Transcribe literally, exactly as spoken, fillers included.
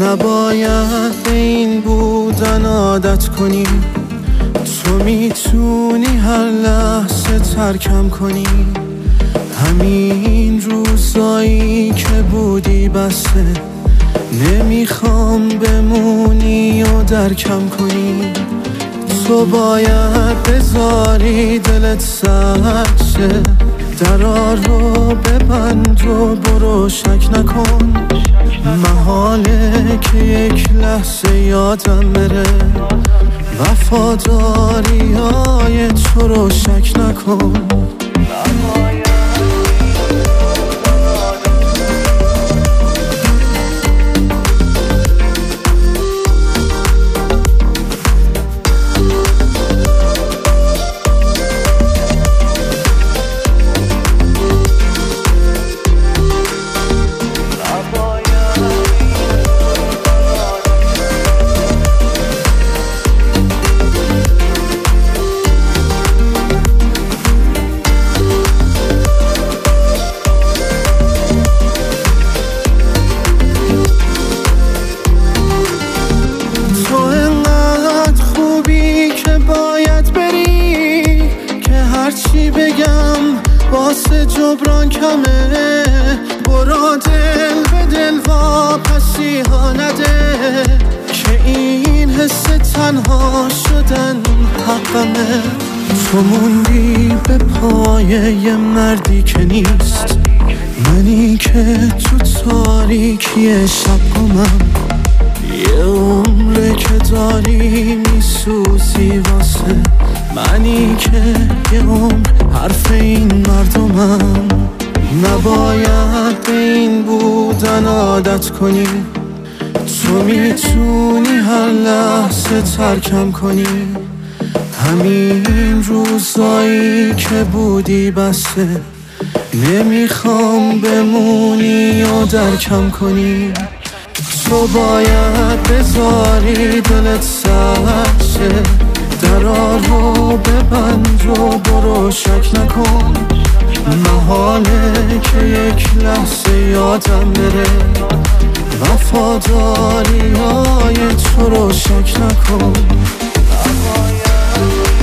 نباید به این بودن عادت کنی، تو میتونی هر لحظه ترکم کنی. همین روزایی که بودی بسه، نمیخوام بمونی و درکم کنی. تو باید بذاری دلت سرد شه، درا رو ببند و برو شک نکن. محاله که یک لحظه یادم بره، وفاداری های تو رو شک نکن. چی بگم واسه جبران کمه، برا دل به دل واپسی ها نده، که این حس تنها شدن حقمه. تو موندی به پای یه مردی که نیست، منی که تو تاریکی شب گمم. یه عمره که داری میسوزی واسه منی که یه عمر حرف این مردمم. نباید به این بودن عادت کنی، تو میتونی هر لحظه ترکم کنی. همین روزایی که بودی بسه، نمیخوام بمونی و درکم کنی. تو باید بذاری دلت سرد شه، درا رو ببند و برو شک نکن. محاله که یک لحظه یادم بره، وفاداری های تو رو شک نکن.